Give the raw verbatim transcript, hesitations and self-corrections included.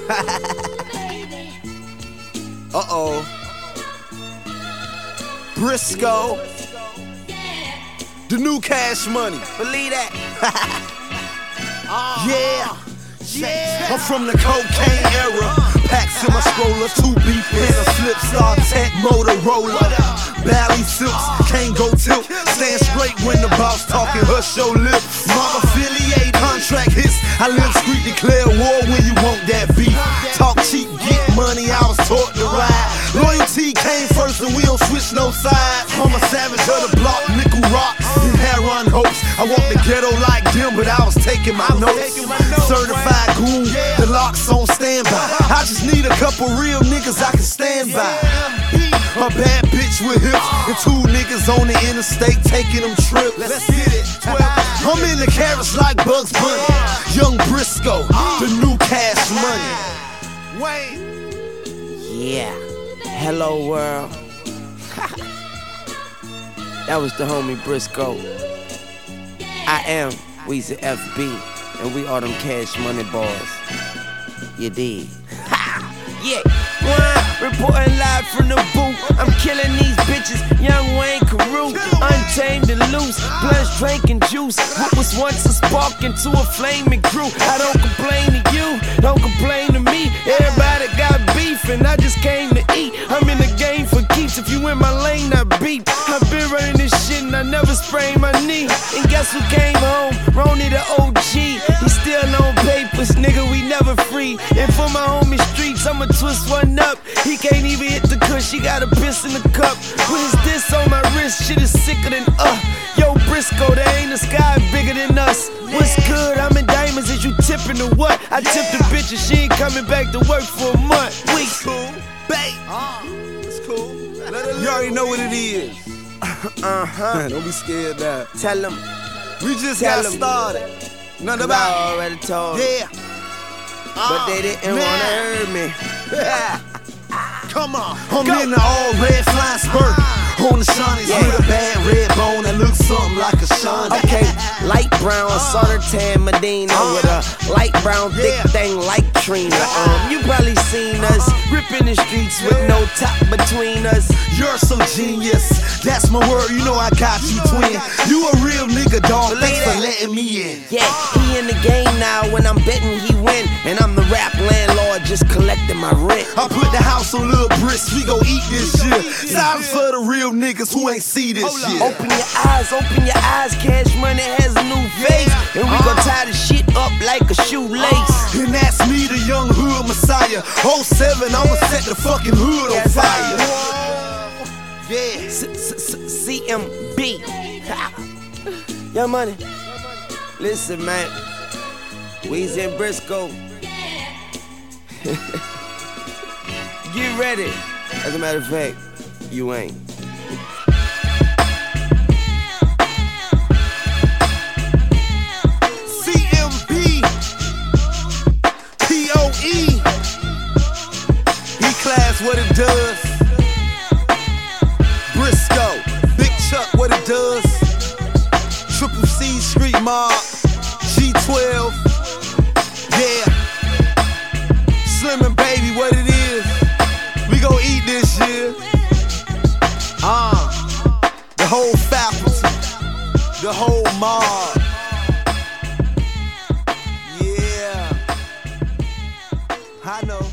Uh-oh. Briscoe. The new Cash Money. Believe that. uh, yeah. Yeah. I'm from the cocaine era. Packs in my stroller, two beef and a flip star tech Motorola. Bally silks, can't go tilt. Stand straight when the boss talking, hush your lips. Mom affiliate, contract hits. I live street, declare war when you want that beef. Talk cheap, get money, I was taught to ride. Loyalty came first and we don't switch no sides. I'm a savage of the block, nickel rocks and heroin hopes. I walk the ghetto like them, but I was taking my notes. Certified goon, the locks on standby. I just need a couple real niggas I can stand by. A bad bitch with hips and two niggas on the interstate taking them trips. Let's get it. I'm in the carrots like Bugs Bunny. Young Briscoe, the new Cash Money. Wayne. Yeah. Hello world. That was the homie Briscoe. I am Weezy F B, and we are them Cash Money boys. You dig? Yeah. Reporting live from the booth. I'm killing these bitches. Young Wayne Carew, untamed and loose. Blunt drinking juice. What was once a spark into a flame and grew. I don't complain to you, don't complain to me. Everybody got beef and I just came to eat. I'm in the game for keeps. If you in my lane, I beat. I've been running this shit and I never sprained my knee. And guess who came home? Ronnie the O G. He still on papers, nigga, we never free. And for my homie Streets, I'ma twist one up. He can't even hit the cush, he got a piss in the cup. What is this on my wrist? Shit is sicker than uh. Yo, Briscoe, there ain't a sky bigger than us. What's good? I'm in diamonds. Is you tipping or what? I tipped the bitch and she ain't coming back to work for a month. We cool, babe. Uh, it's cool. You already know what it is. Uh-huh. Don't be scared now. Tell them. We just Tell got them. started. Nothing I about already told. Yeah. But they didn't man. wanna hear me. Yeah. Come on. I'm Go. in the all red flying spurt. On the Shawnees yeah. with a bad red bone that looks something like a Shawnee. Okay, light brown, uh, solder tan Medina uh, with a light brown thick yeah. thing like Trina. Um, you probably seen us ripping the streets with no top between us. You're so genius, that's my word. You know I got you, twin. You a real nigga, dog. Thanks for letting me in. Yeah, he in the game now. When I'm betting, he win, and I'm the rap landlord, just collecting my rent. I put the house on Lil Brisk. We gon' eat this shit. Silence for the real niggas who ain't see this shit. Open your eyes, open your eyes. Cash Money has a new face, and we gon' tie the shit up like a shoelace. And that's me, the young hood messiah. oh seven, I'ma set the fucking hood on fire. Yeah. C M B. Young Money. Listen, man. Weezy and Briscoe. Get ready. As a matter of fact, you ain't. C M B P O E E-Class, what it does. Briscoe, Big Chuck, what it does. Triple C Street Mob, G twelve. Yeah. Slim and Baby, what it is. We gon' eat this year. Uh, the whole faculty, the whole mob. Yeah, I know.